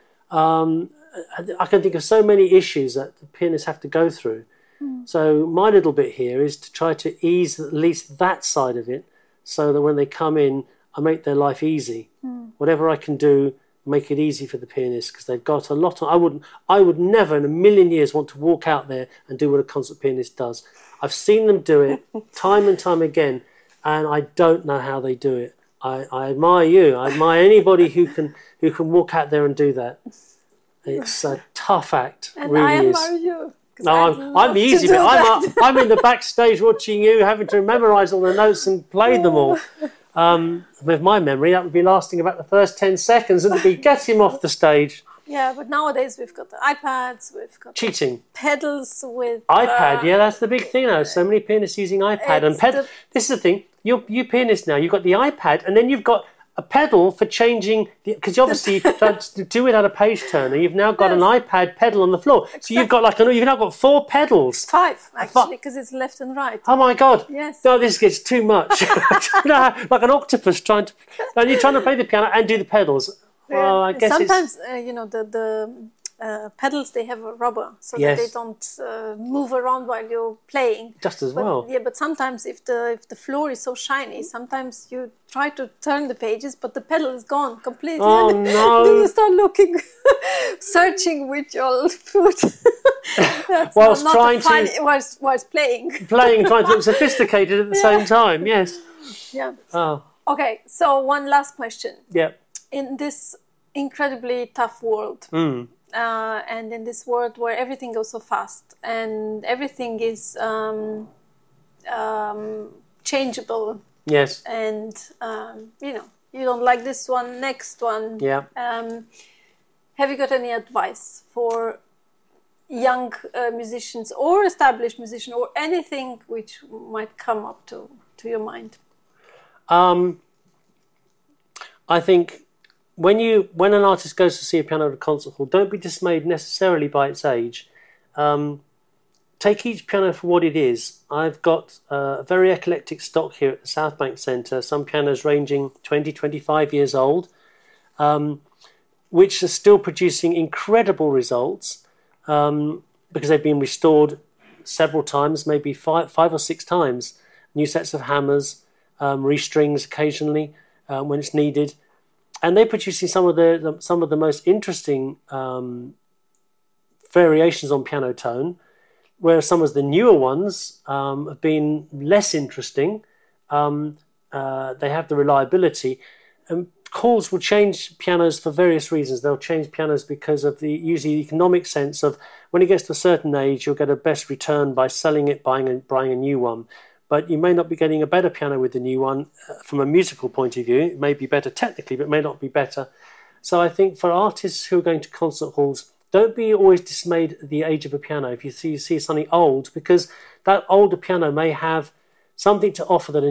S2: I can think of so many issues that the pianists have to go through. So my little bit here is to try to ease at least that side of it, so that when they come in, I make their life easy. Whatever I can do, make it easy for the pianist, because they've got a lot of, I would never in a million years want to walk out there and do what a concert pianist does. I've seen them do it time and time again, and I don't know how they do it. I admire you. I admire anybody who can walk out there and do that. It's a tough act.
S3: And
S2: really
S3: I
S2: is.
S3: admire you.
S2: No, I'm the easy bit. I'm in the backstage watching you, having to memorise all the notes and play them all. With my memory, that would be lasting about the first 10 seconds, and it'd be get him off the stage.
S3: Yeah, but nowadays we've got the iPads, we've got
S2: cheating
S3: pedals with
S2: iPad. Yeah, that's the big thing now. So many pianists using iPad and pedal. This is the thing. You pianists now, you've got the iPad, and then you've got a pedal for changing, because obviously to do without a page turner, you've now got an iPad pedal on the floor. Exactly. So you've got you've now got 4 pedals.
S3: 5 actually, because it's left and right.
S2: Oh my God!
S3: Yes.
S2: No, this gets too much. Like an octopus and you're trying to play the piano and do the pedals. Well, I guess
S3: sometimes the pedals, they have a rubber so
S2: Yes.
S3: that they don't move around while you're playing.
S2: Just as well.
S3: Yeah, but sometimes if the floor is so shiny, sometimes you try to turn the pages, but the pedal is gone completely.
S2: Oh,
S3: and
S2: no.
S3: Then you start looking, searching with your foot. That's
S2: Whilst
S3: not
S2: trying
S3: funny,
S2: to-
S3: whilst playing.
S2: Playing and trying to look sophisticated at the same time, yes.
S3: Yeah.
S2: Oh,
S3: Okay, so one last question.
S2: yeah.
S3: In this incredibly tough world, and in this world where everything goes so fast and everything is changeable,
S2: Yes.
S3: and you don't like this one, next one.
S2: Yeah.
S3: Have you got any advice for young musicians or established musicians or anything which might come up to your mind?
S2: I think when an artist goes to see a piano at a concert hall, don't be dismayed necessarily by its age. Take each piano for what it is. I've got a very eclectic stock here at the South Bank Centre, some pianos ranging 20, 25 years old, which are still producing incredible results because they've been restored several times, maybe five or six times. New sets of hammers, restrings occasionally when it's needed. And they're producing some of the most interesting variations on piano tone, whereas some of the newer ones have been less interesting. They have the reliability. And halls will change pianos for various reasons. They'll change pianos because of usually the economic sense of when it gets to a certain age, you'll get a best return by selling it, buying a new one. But you may not be getting a better piano with the new one from a musical point of view. It may be better technically, but it may not be better. So I think for artists who are going to concert halls, don't be always dismayed at the age of a piano if you see something old, because that older piano may have something to offer that a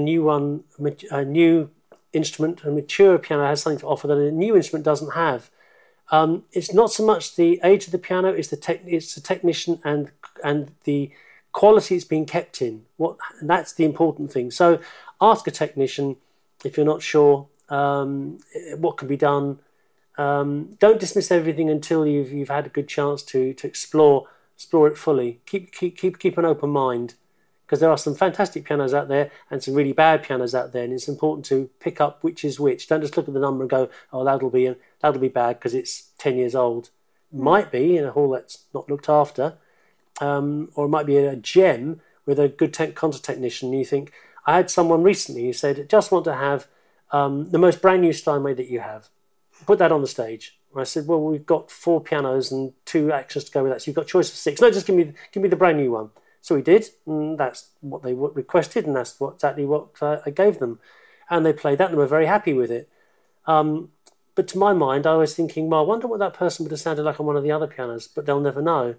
S2: new instrument, a mature piano has something to offer that a new instrument doesn't have. It's not so much the age of the piano; it's the technician and the quality it's being kept in. That's the important thing. So ask a technician if you're not sure what can be done. Don't dismiss everything until you've had a good chance to explore it fully. Keep an open mind, because there are some fantastic pianos out there and some really bad pianos out there, and it's important to pick up which is which. Don't just look at the number and go, oh, that'll be bad because it's 10 years old. Might be in a hall that's not looked after. Or it might be a gem with a good concert technician. You think, I had someone recently who said, just want to have the most brand new Steinway that you have. Put that on the stage. And I said, well, we've got 4 pianos and 2 actions to go with that, so you've got a choice of 6. No, just give me the brand new one. So we did, and that's what they requested, and that's exactly what I gave them. And they played that, and they were very happy with it. But to my mind, I was thinking, well, I wonder what that person would have sounded like on one of the other pianos, but they'll never know.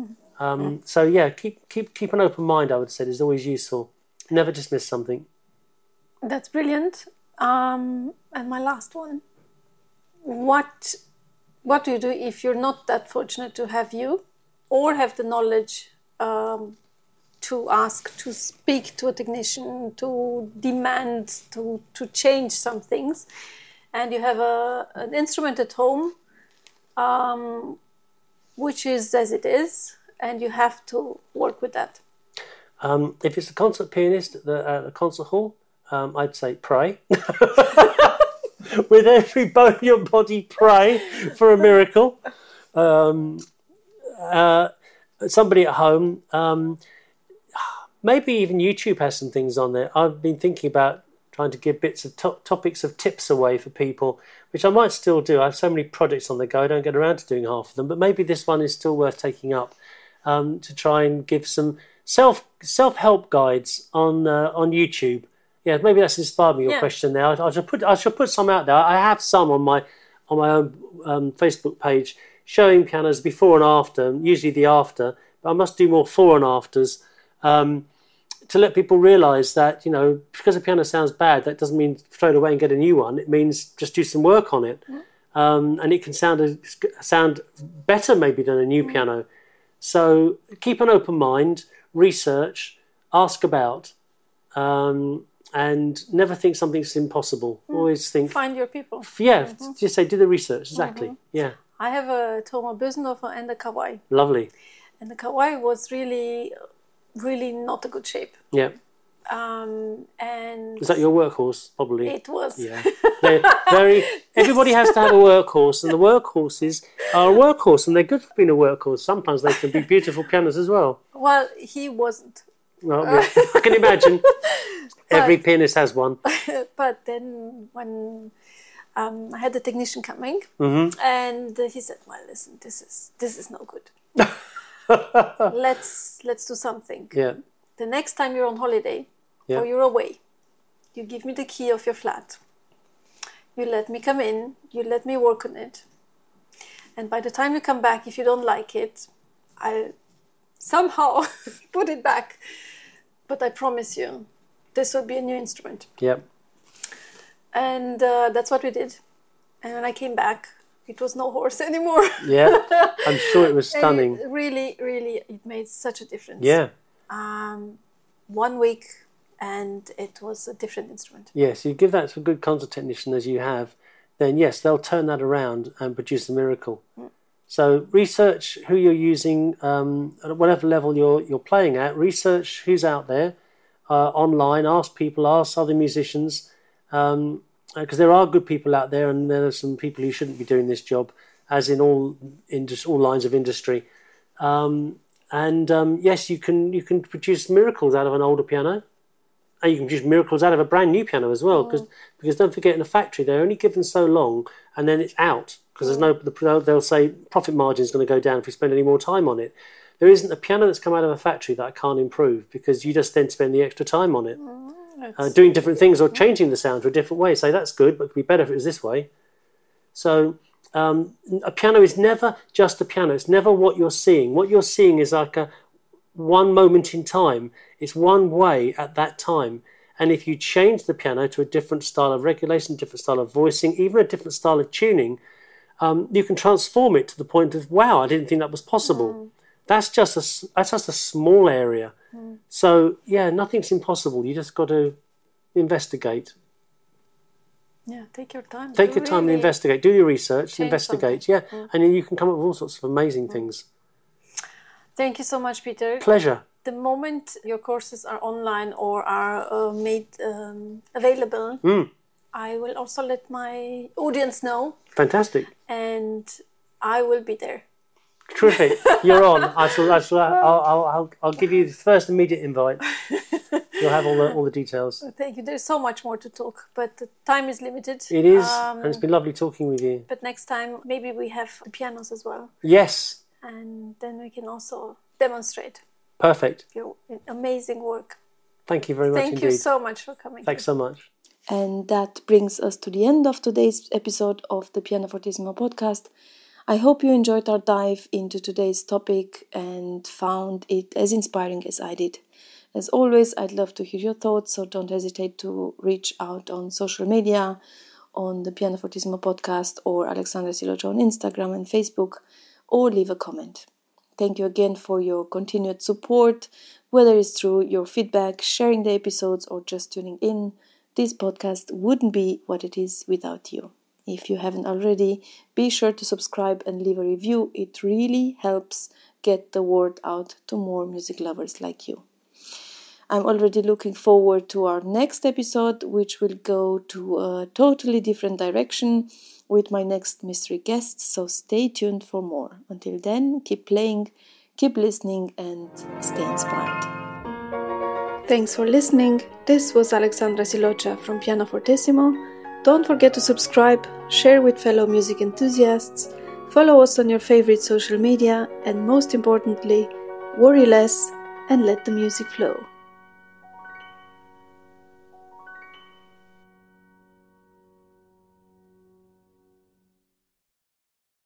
S2: So yeah, keep an open mind, I would say, is always useful. Never dismiss something.
S3: That's brilliant. And my last one. What do you do if you're not that fortunate to have you or have the knowledge to ask, to speak to a technician, to demand, to change some things, and you have an instrument at home which is as it is, and you have to work with that?
S2: If it's a concert pianist at a concert hall, I'd say pray. With every bone in your body, pray for a miracle. Somebody at home, maybe even YouTube has some things on there. I've been thinking about trying to give bits of topics of tips away for people, which I might still do. I have so many projects on the go, I don't get around to doing half of them, but maybe this one is still worth taking up, to try and give some self-help guides on YouTube. Yeah, maybe that's inspired me, your question there. I should put some out there. I have some on my own Facebook page showing pianos before and after, usually the after, but I must do more fore and afters, to let people realise that, because a piano sounds bad, that doesn't mean throw it away and get a new one. It means just do some work on it. And it can sound better maybe than a new piano. So keep an open mind, research, ask about, and never think something's impossible. Always think...
S3: Find your people.
S2: Yeah, just say, do the research, exactly. Yeah.
S3: I have a Thoma Bösendorfer and a Kawai.
S2: Lovely.
S3: And the Kawai was really, really not a good shape.
S2: Yeah.
S3: And
S2: is that your workhorse? Probably.
S3: it was.
S2: Yeah. They're very. Everybody has to have a workhorse, and the workhorses are a workhorse, and they're good for being a workhorse. Sometimes they can be beautiful pianos as well.
S3: Well, he wasn't.
S2: Well, yeah, I can imagine. Every pianist has one.
S3: But then when I had the technician coming, and he said, "Well, listen, this is no good. Let's do something.
S2: Yeah.
S3: The next time you're on holiday or you're away, you give me the key of your flat. You let me come in. You let me work on it. And by the time you come back, if you don't like it, I'll somehow put it back. But I promise you, this will be a new instrument."
S2: Yep.
S3: And that's what we did. And when I came back, it was no horse anymore.
S2: Yeah. I'm sure it was stunning.
S3: It really, really, it made such a difference.
S2: Yeah.
S3: 1 week, and it was a different instrument.
S2: Yes, you give that to a good concert technician as you have, then yes, they'll turn that around and produce a miracle. So research who you're using at whatever level you're playing at. Research who's out there online. Ask people, ask other musicians, because there are good people out there, and there are some people who shouldn't be doing this job, as in all lines of industry. Yes, you can produce miracles out of an older piano, and you can produce miracles out of a brand new piano as well. Because don't forget, in a factory they're only given so long, and then it's out. Because they'll say profit margin is going to go down if we spend any more time on it. There isn't a piano that's come out of a factory that I can't improve, because you just then spend the extra time on it, doing different things or changing the sound to a different way. Say that's good, but it'd be better if it was this way. So a piano is never just a piano. It's never what you're seeing. What you're seeing is like one moment in time. It's one way at that time. And if you change the piano to a different style of regulation, different style of voicing, even a different style of tuning, you can transform it to the point of, wow, I didn't think that was possible. That's just a small area. So yeah, nothing's impossible. You just got to investigate.
S3: Yeah, take your time.
S2: Take your time and investigate. Do your research, investigate.
S3: Something.
S2: Yeah, and then you can come up with all sorts of amazing things.
S3: Thank you so much, Peter.
S2: Pleasure.
S3: The moment your courses are online or are made available, I will also let my audience know.
S2: Fantastic.
S3: And I will be there.
S2: Terrific. You're on. I'll give you the first immediate invite. You'll have all the details.
S3: Thank you. There's so much more to talk, but the time is limited.
S2: It is, and it's been lovely talking with you.
S3: But next time, maybe we have the pianos as well.
S2: Yes.
S3: And then we can also demonstrate.
S2: Perfect.
S3: Your amazing work.
S2: Thank you very much
S3: indeed. Thank you so much for coming.
S2: Thanks so much.
S1: And that brings us to the end of today's episode of the Pianofortissimo podcast. I hope you enjoyed our dive into today's topic and found it as inspiring as I did. As always, I'd love to hear your thoughts, so don't hesitate to reach out on social media, on the Pianofortissimo podcast or Alexandra Silocha on Instagram and Facebook, or leave a comment. Thank you again for your continued support, whether it's through your feedback, sharing the episodes, or just tuning in. This podcast wouldn't be what it is without you. If you haven't already, be sure to subscribe and leave a review. It really helps get the word out to more music lovers like you. I'm already looking forward to our next episode, which will go to a totally different direction with my next mystery guest, so stay tuned for more. Until then, keep playing, keep listening, and stay inspired. Thanks for listening. This was Alexandra Silocha from Pianofortissimo. Don't forget to subscribe, share with fellow music enthusiasts, follow us on your favorite social media, and most importantly, worry less and let the music flow.